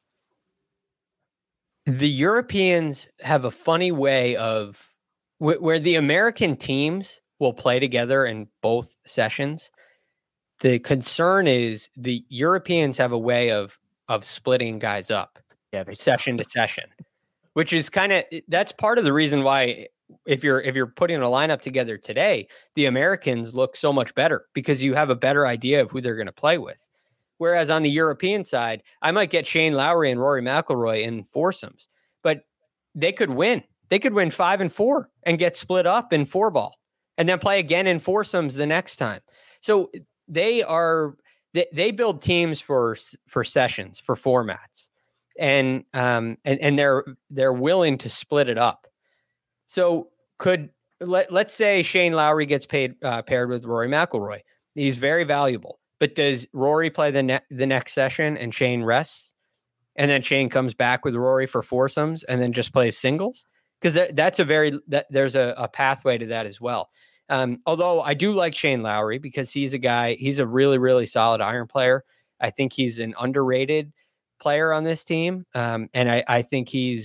The Europeans have a funny way of where the American teams will play together in both sessions. The concern is the Europeans have a way of splitting guys up, session to session, which is that's part of the reason why if you're putting a lineup together today, the Americans look so much better because you have a better idea of who they're going to play with. Whereas on the European side, I might get Shane Lowry and Rory McIlroy in foursomes, but they could win. They could win 5 and 4 and get split up in 4-ball and then play again in foursomes the next time. So they build teams for sessions, for formats. and they're willing to split it up. So let's say Shane Lowry gets paired with Rory McIlroy. He's very valuable, but does Rory play the next session and Shane rests, and then Shane comes back with Rory for foursomes and then just plays singles? Because there's a pathway to that as well. Although I do like Shane Lowry because he's a really, really solid iron player. I think he's an underrated player on this team. And I think he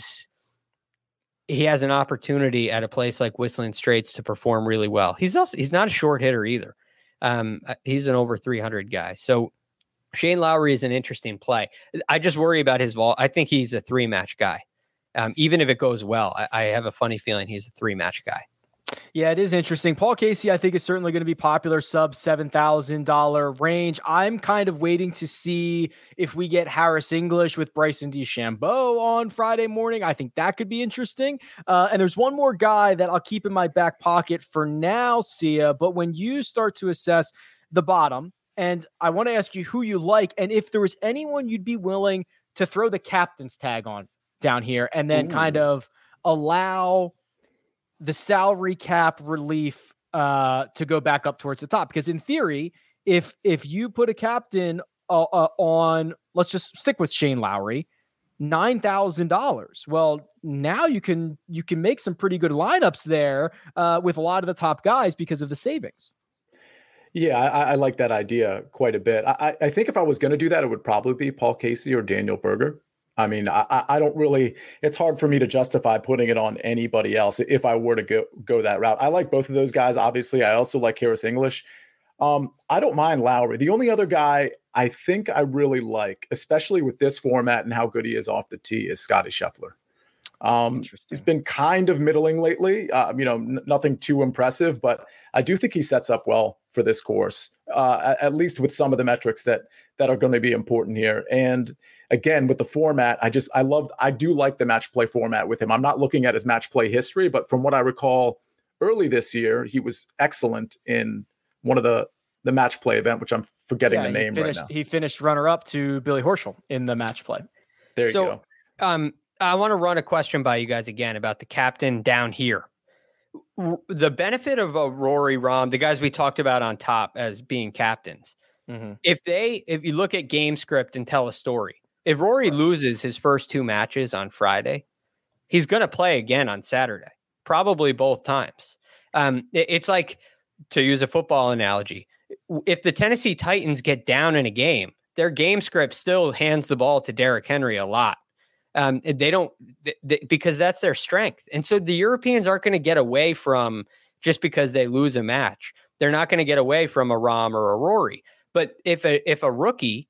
has an opportunity at a place like Whistling Straits to perform really well. He's not a short hitter either. He's an over 300 guy. So Shane Lowry is an interesting play. I just worry about his vol. I think he's a 3-match guy. Even if it goes well, I have a funny feeling he's a 3-match guy. Yeah, it is interesting. Paul Casey, I think, is certainly going to be popular, sub $7,000 range. I'm kind of waiting to see if we get Harris English with Bryson DeChambeau on Friday morning. I think that could be interesting. And there's one more guy that I'll keep in my back pocket for now, Sia. But when you start to assess the bottom, and I want to ask you who you like, and if there was anyone you'd be willing to throw the captain's tag on down here, and then kind of allow the salary cap relief to go back up towards the top. Because in theory, if you put a captain on, let's just stick with Shane Lowry, $9,000. Well, now you can make some pretty good lineups there with a lot of the top guys because of the savings. Yeah, I like that idea quite a bit. I think if I was going to do that, it would probably be Paul Casey or Daniel Berger. I mean, I don't really, it's hard for me to justify putting it on anybody else if I were to go that route. I like both of those guys. Obviously, I also like Harris English. I don't mind Lowry. The only other guy I think I really like, especially with this format and how good he is off the tee, is Scotty Scheffler. He's been kind of middling lately, nothing too impressive, but I do think he sets up well for this course, at least with some of the metrics that are going to be important here. And again, with the format, I do like the match play format with him. I'm not looking at his match play history, but from what I recall early this year, he was excellent in one of the match play event, which I'm forgetting the name right now. He finished runner up to Billy Horschel in the match play. There you go. I want to run a question by you guys again about the captain down here. The benefit of a Rory, Rahm, the guys we talked about on top as being captains. Mm-hmm. If you look at game script and tell a story, if Rory loses his first 2 matches on Friday, he's going to play again on Saturday, probably both times. It's like, to use a football analogy, if the Tennessee Titans get down in a game, their game script still hands the ball to Derrick Henry a lot. They don't because that's their strength. And so the Europeans aren't going to get away from, just because they lose a match, they're not going to get away from a Rahm or a Rory. But if a rookie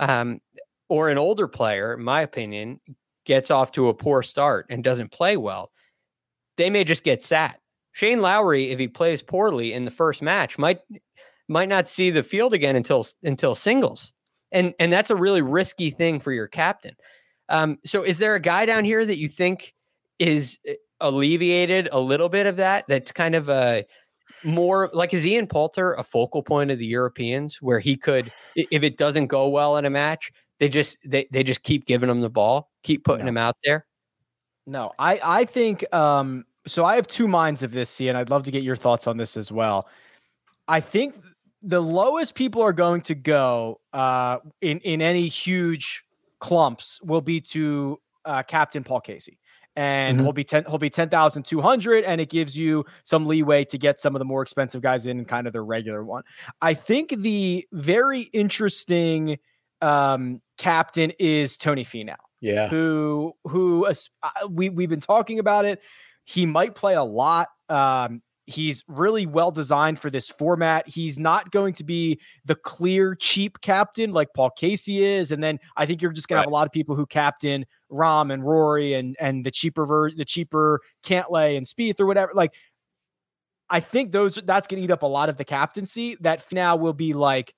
or an older player, in my opinion, gets off to a poor start and doesn't play well, they may just get sat. Shane Lowry, if he plays poorly in the first match, might not see the field again until singles. And that's a really risky thing for your captain. So is there a guy down here that you think is alleviated a little bit of that? That's kind of a more like, is Ian Poulter a focal point of the Europeans where he could, if it doesn't go well in a match, they just keep giving him the ball, keep putting him out there? No, I think, so I have 2 minds of this, and I'd love to get your thoughts on this as well. I think the lowest people are going to go in any huge clumps will be to Captain Paul Casey, and he'll be 10,200, and it gives you some leeway to get some of the more expensive guys in kind of their regular one. I think the very interesting captain is Tony Finau. Yeah, who we've been talking about it. He might play a lot. He's really well designed for this format. He's not going to be the clear cheap captain like Paul Casey is. And then I think you're just going to have a lot of people who captain Rahm and Rory and the cheaper Cantlay and Spieth or whatever. Like, I think that's going to eat up a lot of the captaincy. That now will be like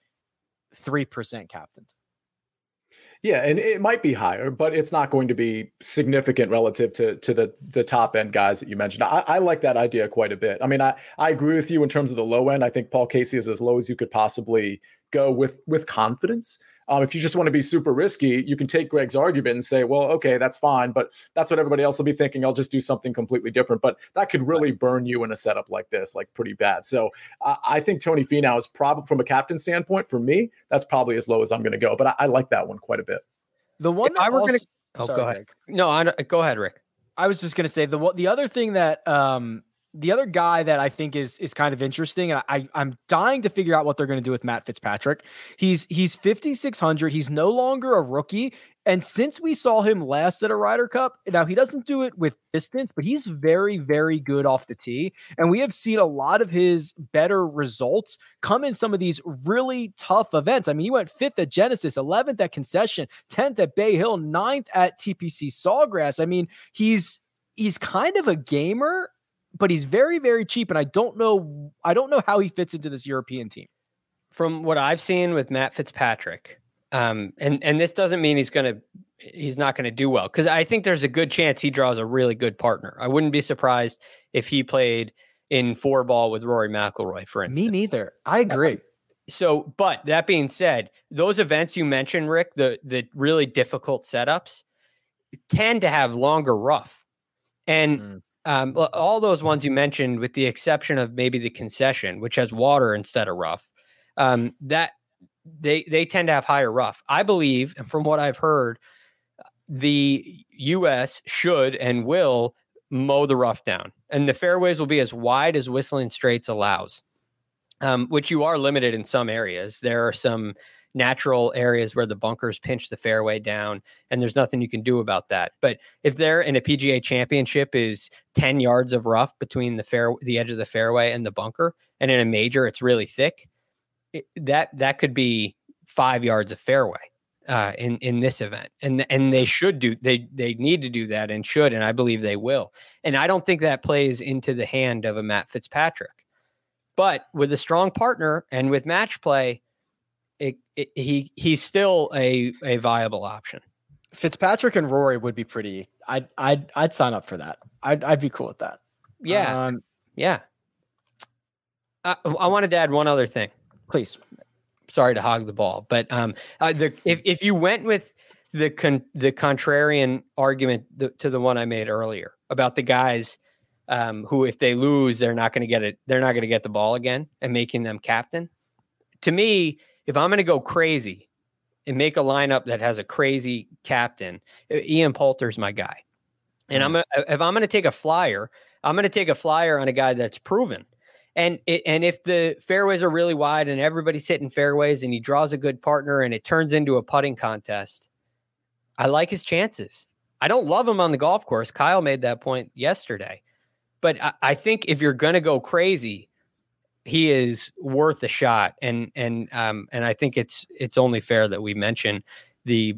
3% captained. Yeah, and it might be higher, but it's not going to be significant relative to the top end guys that you mentioned. I like that idea quite a bit. I mean, I agree with you in terms of the low end. I think Paul Casey is as low as you could possibly go with confidence. If you just want to be super risky, you can take Greg's argument and say, well, okay, that's fine, but that's what everybody else will be thinking. I'll just do something completely different. But that could really burn you in a setup like this, like pretty bad. So I think Tony Finau is probably, from a captain standpoint, for me, that's probably as low as I'm going to go. But I like that one quite a bit. The one If I were going to, Sorry, go ahead. Greg. No, go ahead, Rick. I was just going to say the other thing that the other guy that I think is kind of interesting, and I'm dying to figure out what they're going to do with Matt Fitzpatrick. He's 5,600. He's no longer a rookie. And since we saw him last at a Ryder Cup, now he doesn't do it with distance, but he's very, very good off the tee. And we have seen a lot of his better results come in some of these really tough events. I mean, he went 5th at Genesis, 11th at Concession, 10th at Bay Hill, 9th at TPC Sawgrass. I mean, he's kind of a gamer, but he's very, very cheap. And I don't know how he fits into this European team. From what I've seen with Matt Fitzpatrick, and this doesn't mean he's not going to do well, because I think there's a good chance he draws a really good partner. I wouldn't be surprised if he played in 4-ball with Rory McIlroy, for instance. Me neither. I agree. So, but that being said, those events you mentioned, Rick, the really difficult setups tend to have longer rough. And all those ones you mentioned, with the exception of maybe the Concession, which has water instead of rough, that they tend to have higher rough. I believe, and from what I've heard, the U.S. should and will mow the rough down, and the fairways will be as wide as Whistling Straits allows, which you are limited in some areas. There are some natural areas where the bunkers pinch the fairway down, and there's nothing you can do about that. But if they're in a PGA Championship is 10 yards of rough between the edge of the fairway and the bunker, and in a major it's really thick, that could be 5 yards of fairway in this event, and they should do they need to do that, and should, and I believe they will. And I don't think that plays into the hand of a Matt Fitzpatrick, but with a strong partner and with match play, he's still a viable option. Fitzpatrick and Rory would be pretty. I'd sign up for that. I'd be cool with that. Yeah, yeah. I wanted to add one other thing. Please. Sorry to hog the ball, but if you went with the contrarian argument to the one I made earlier about the guys who, if they lose, they're not going to get it. They're not going to get the ball again, and making them captain. To me, if I'm going to go crazy and make a lineup that has a crazy captain, Ian Poulter's my guy. And if I'm going to take a flyer, I'm going to take a flyer on a guy that's proven. And if the fairways are really wide and everybody's hitting fairways and he draws a good partner and it turns into a putting contest, I like his chances. I don't love him on the golf course. Kyle made that point yesterday. But I think if you're going to go crazy, he is worth a shot. And I think it's only fair that we mention the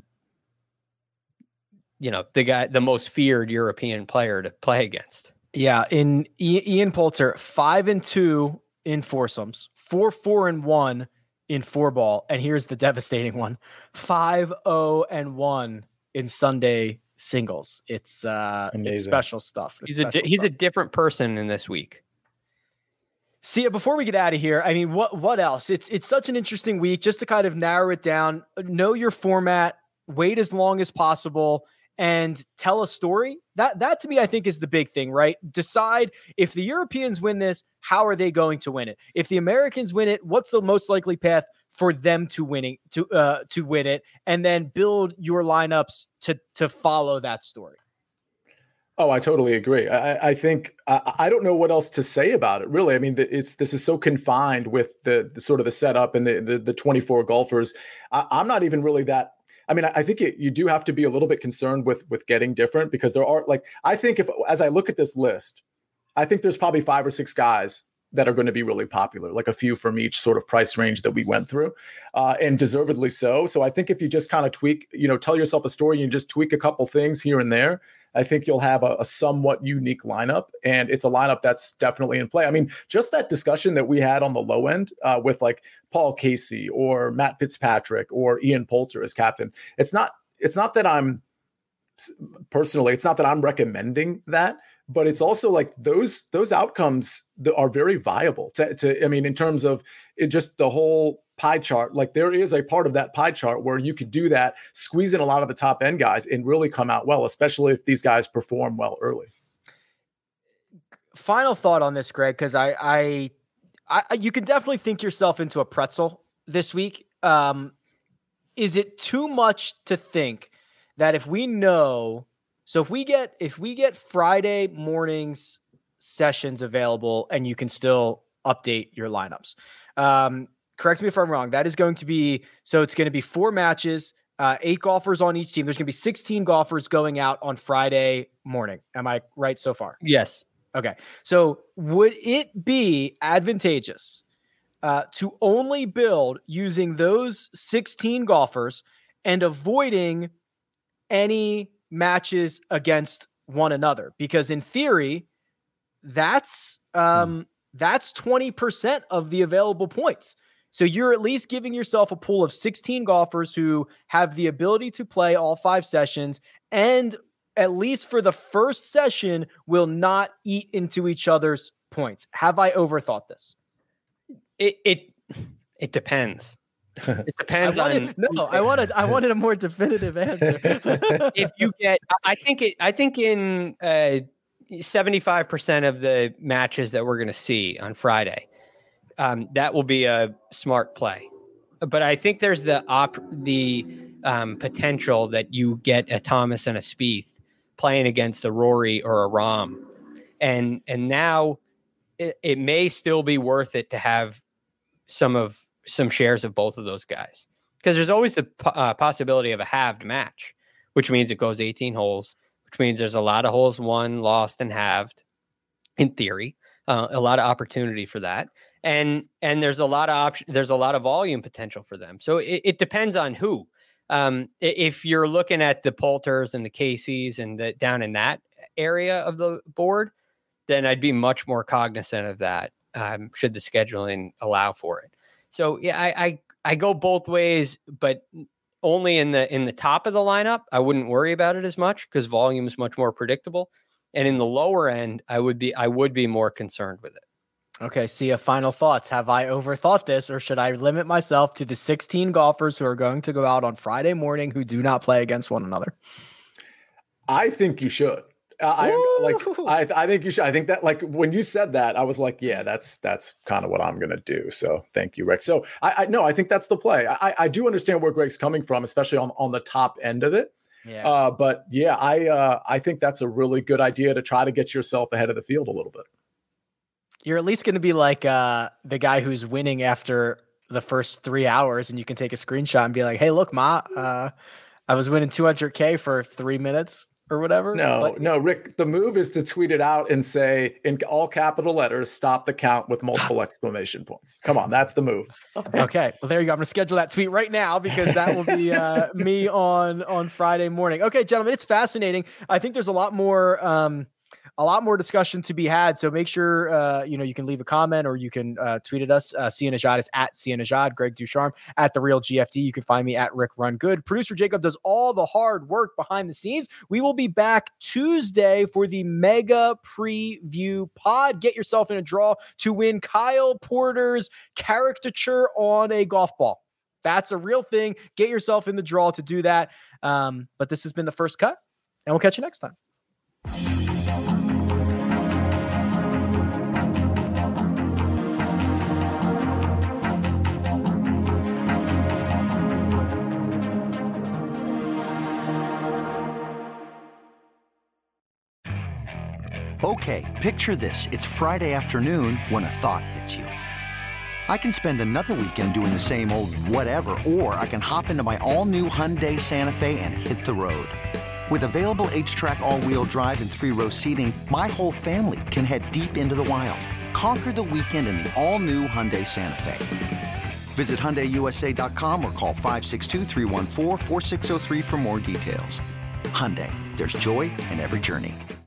guy, the most feared European player to play against. Yeah, in Ian Poulter, 5-2 in foursomes, 4-4-1 in 4-ball, and here's the devastating one: 5-0-1 in Sunday singles. It's special stuff. He's a different person in this week. See, before we get out of here, I mean, what else? It's such an interesting week. Just to kind of narrow it down, know your format, wait as long as possible, and tell a story. That to me, I think, is the big thing, right? Decide if the Europeans win this, how are they going to win it? If the Americans win it, what's the most likely path for them to win it? And then build your lineups to follow that story. Oh, I totally agree. I think I don't know what else to say about it, really. I mean, this is so confined with the sort of the setup and the 24 golfers. I'm not even really that. I mean, I think you do have to be a little bit concerned with getting different, because there are, like, I think as I look at this list, I think there's probably 5 or 6 guys that are going to be really popular, like a few from each sort of price range that we went through, and deservedly so. So I think if you just kind of tweak, tell yourself a story and just tweak a couple things here and there, I think you'll have a somewhat unique lineup, and it's a lineup that's definitely in play. I mean, just that discussion that we had on the low end with like Paul Casey or Matt Fitzpatrick or Ian Poulter as captain. It's not that I'm personally, it's not that I'm recommending that, but it's also like those outcomes that are very viable in terms of it, just the whole pie chart. Like there is a part of that pie chart where you could do that, squeeze in a lot of the top end guys and really come out well, especially if these guys perform well early. Final thought on this, Greg, because I you can definitely think yourself into a pretzel this week. Is it too much to think that if we get Friday mornings sessions available and you can still update your lineups? Correct me if I'm wrong. That is going to be, so it's going to be 4 matches, 8 golfers on each team. There's going to be 16 golfers going out on Friday morning. Am I right so far? Yes. Okay. So would it be advantageous to only build using those 16 golfers and avoiding any matches against one another? Because in theory, that's 20% of the available points. So you're at least giving yourself a pool of 16 golfers who have the ability to play all 5 sessions, and at least for the first session will not eat into each other's points. Have I overthought this? It depends. It depends I wanted a more definitive answer. If you get, I think in 75% of the matches that we're going to see on Friday, that will be a smart play. But I think there's the potential that you get a Thomas and a Spieth playing against a Rory or a Rahm, and now it may still be worth it to have some shares of both of those guys, because there's always the possibility of a halved match, which means it goes 18 holes, which means there's a lot of holes won, lost, and halved. In theory, a lot of opportunity for that, and there's a lot of volume potential for them. So it depends on who. If you're looking at the Poulters and the Caseys and down in that area of the board, then I'd be much more cognizant of that. Should the scheduling allow for it. So yeah, I go both ways, but only in the top of the lineup, I wouldn't worry about it as much because volume is much more predictable. And in the lower end, I would be more concerned with it. Okay, Sia, final thoughts. Have I overthought this, or should I limit myself to the 16 golfers who are going to go out on Friday morning who do not play against one another? I think you should. I think you should. I think that, like, when you said that, I was like, yeah, that's kind of what I'm going to do. So thank you, Rick. So I think that's the play. I do understand where Greg's coming from, especially on the top end of it. Yeah. But yeah, I think that's a really good idea to try to get yourself ahead of the field a little bit. You're at least going to be like the guy who's winning after the first 3 hours, and you can take a screenshot and be like, hey, look, Ma, I was winning 200K for 3 minutes. Or whatever. No, Rick, the move is to tweet it out and say in all capital letters, stop the count with multiple exclamation points. Come on, that's the move. Okay. Well, there you go. I'm going to schedule that tweet right now because that will be me on Friday morning. Okay, gentlemen, it's fascinating. I think there's a lot more discussion to be had. So make sure, you can leave a comment or you can tweet at us. Sia Nejad is at Sia Nejad, Greg Ducharme at The Real GFD. You can find me at Rick Run Good. Producer Jacob does all the hard work behind the scenes. We will be back Tuesday for the mega preview pod. Get yourself in a draw to win Kyle Porter's caricature on a golf ball. That's a real thing. Get yourself in the draw to do that. But this has been The First Cut, and we'll catch you next time. Okay, picture this. It's Friday afternoon when a thought hits you. I can spend another weekend doing the same old whatever, or I can hop into my all-new Hyundai Santa Fe and hit the road. With available H-Track all-wheel drive and 3-row seating, my whole family can head deep into the wild. Conquer the weekend in the all-new Hyundai Santa Fe. Visit HyundaiUSA.com or call 562-314-4603 for more details. Hyundai, there's joy in every journey.